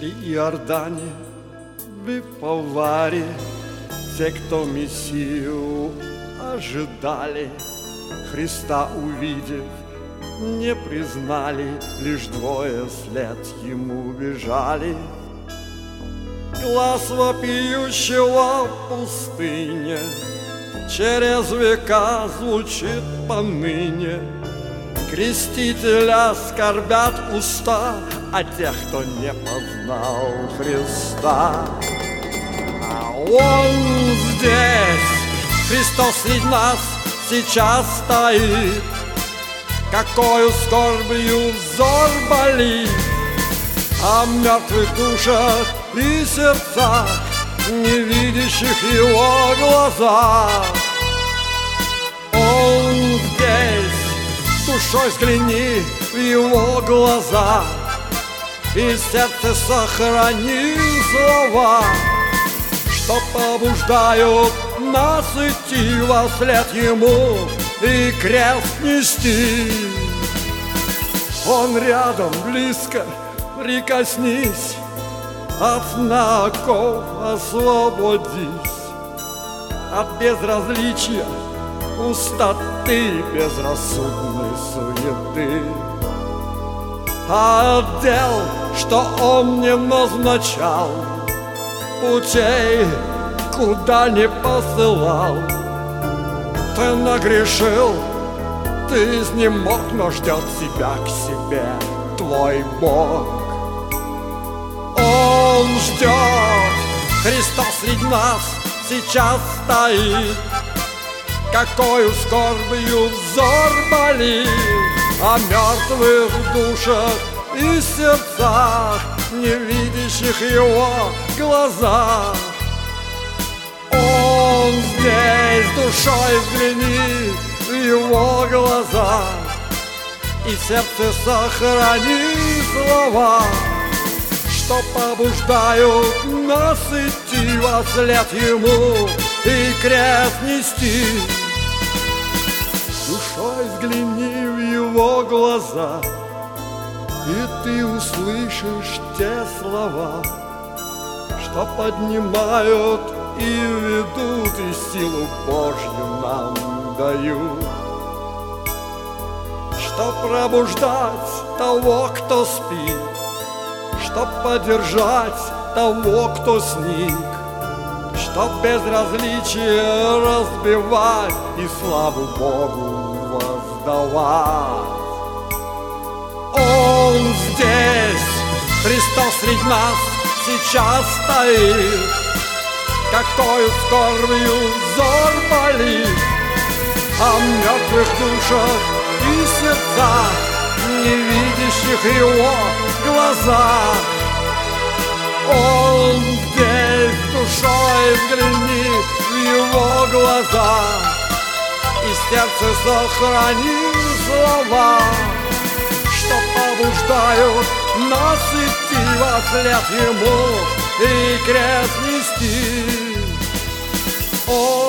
При Иордане, в Паваре, те, кто Мессию ожидали, Христа увидев, не признали, лишь двое след ему бежали. Глаз вопиющего в пустыне через века звучит поныне. Крестителя скорбят уста о тех, кто не познал Христа. А Он здесь, Христос среди нас сейчас стоит. Какою скорбью взор болит о мертвых душах и сердцах, не видящих Его глазах. Он здесь, душой взгляни в Его глаза, и сердце сохрани слова, что побуждают нас идти во след Ему и крест нести. Он рядом, близко, прикоснись, от знаков освободись, от безразличия, пустоты, безрассудной суеты. От дел, что Он не назначал, путей, куда не посылал. Ты нагрешил, ты изнемог, но ждет тебя к себе твой Бог. Он ждет, Христос среди нас сейчас стоит. Какою скорбью взор болит о мертвых душах и сердцах, не видящих Его глазах. Он здесь, душой взгляни в Его глаза, и сердце сохрани слова, что побуждают нас идти во след Ему и крест нести. Душой взгляни в Его глаза, и ты услышишь те слова, что поднимают и ведут, и силу Божью нам дают. Чтоб пробуждать того, кто спит, чтоб поддержать того, кто сник, чтоб безразличие разбивать и славу Богу воздавать. Он здесь, Христос среди нас сейчас стоит. Какою скорбью взор болит о мертвых душах и сердцах, не видящих Его глазах. Он здесь, душой взгляни в Его глаза, и сердце сохрани слова, что побуждают нас идти во след Ему и крест нести.